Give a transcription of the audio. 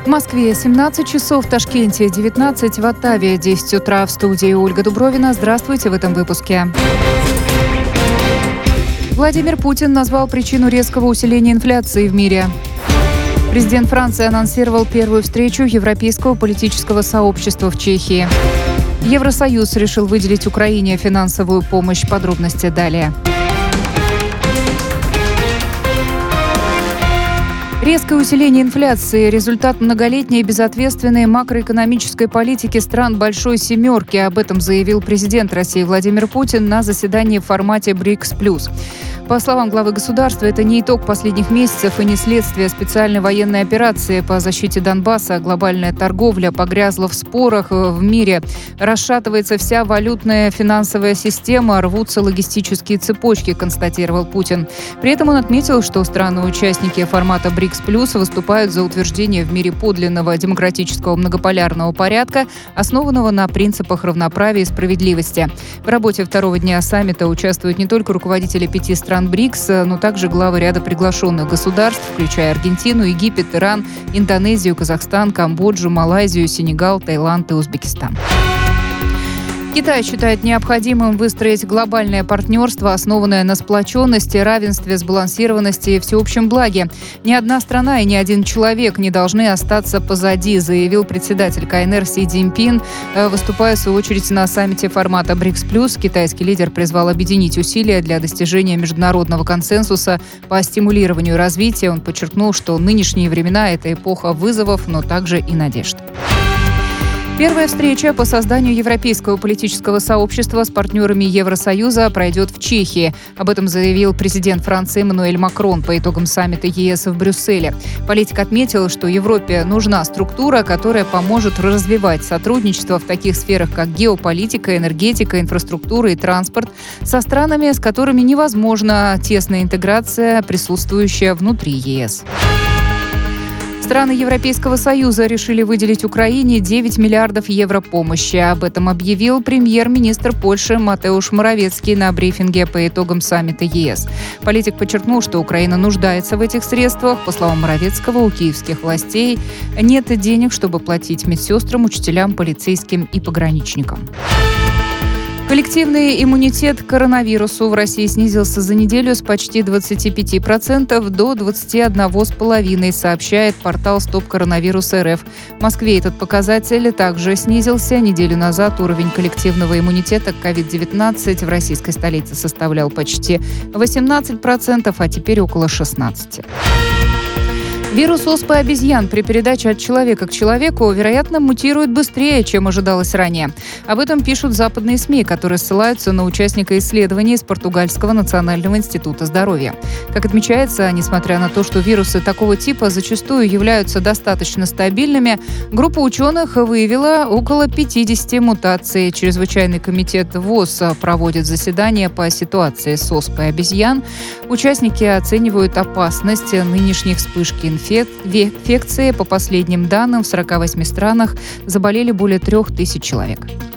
Москве 17 часов, в Ташкенте 19, в Оттаве 10 утра. В студии Ольга Дубровина. Здравствуйте в этом выпуске. Владимир Путин назвал причину резкого усиления инфляции в мире. Президент Франции анонсировал первую встречу Европейского политического сообщества в Чехии. Евросоюз решил выделить Украине финансовую помощь. Подробности далее. Резкое усиление инфляции – результат многолетней безответственной макроэкономической политики стран Большой Семерки. Об этом заявил президент России Владимир Путин на заседании в формате БРИКС+. По словам главы государства, это не итог последних месяцев и не следствие специальной военной операции по защите Донбасса. Глобальная торговля погрязла в спорах в мире. Расшатывается вся валютная финансовая система, рвутся логистические цепочки, констатировал Путин. При этом он отметил, что страны-участники формата БРИКС+ выступают за утверждение в мире подлинного демократического многополярного порядка, основанного на принципах равноправия и справедливости. В работе второго дня саммита участвуют не только руководители 5 стран БРИКС, но также главы ряда приглашенных государств, включая Аргентину, Египет, Иран, Индонезию, Казахстан, Камбоджу, Малайзию, Сенегал, Таиланд и Узбекистан. Китай считает необходимым выстроить глобальное партнерство, основанное на сплоченности, равенстве, сбалансированности и всеобщем благе. Ни одна страна и ни один человек не должны остаться позади, заявил председатель КНР Си Цзиньпин, выступая в свою очередь на саммите формата БРИКС+. Китайский лидер призвал объединить усилия для достижения международного консенсуса по стимулированию развития. Он подчеркнул, что нынешние времена – это эпоха вызовов, но также и надежд. Первая встреча по созданию Европейского политического сообщества с партнерами Евросоюза пройдет в Чехии. Об этом заявил президент Франции Эммануэль Макрон по итогам саммита ЕС в Брюсселе. Политик отметил, что Европе нужна структура, которая поможет развивать сотрудничество в таких сферах, как геополитика, энергетика, инфраструктура и транспорт, со странами, с которыми невозможна тесная интеграция, присутствующая внутри ЕС. Страны Европейского Союза решили выделить Украине 9 миллиардов евро помощи. Об этом объявил премьер-министр Польши Матеуш Моравецкий на брифинге по итогам саммита ЕС. Политик подчеркнул, что Украина нуждается в этих средствах. По словам Моравецкого, у киевских властей нет денег, чтобы платить медсестрам, учителям, полицейским и пограничникам. Коллективный иммунитет к коронавирусу в России снизился за неделю с почти 25% до 21,5%, сообщает портал Стоп Коронавирус РФ. В Москве этот показатель также снизился. Неделю назад уровень коллективного иммунитета к COVID-19 в российской столице составлял почти 18%, а теперь около 16%. Вирус оспы обезьян при передаче от человека к человеку, вероятно, мутирует быстрее, чем ожидалось ранее. Об этом пишут западные СМИ, которые ссылаются на участника исследований из Португальского национального института здоровья. Как отмечается, несмотря на то, что вирусы такого типа зачастую являются достаточно стабильными, группа ученых выявила около 50 мутаций. Чрезвычайный комитет ВОЗ проводит заседание по ситуации с оспой обезьян. Участники оценивают опасность нынешней вспышки инфекции. По последним данным, в 48 странах заболели более 3000 человек.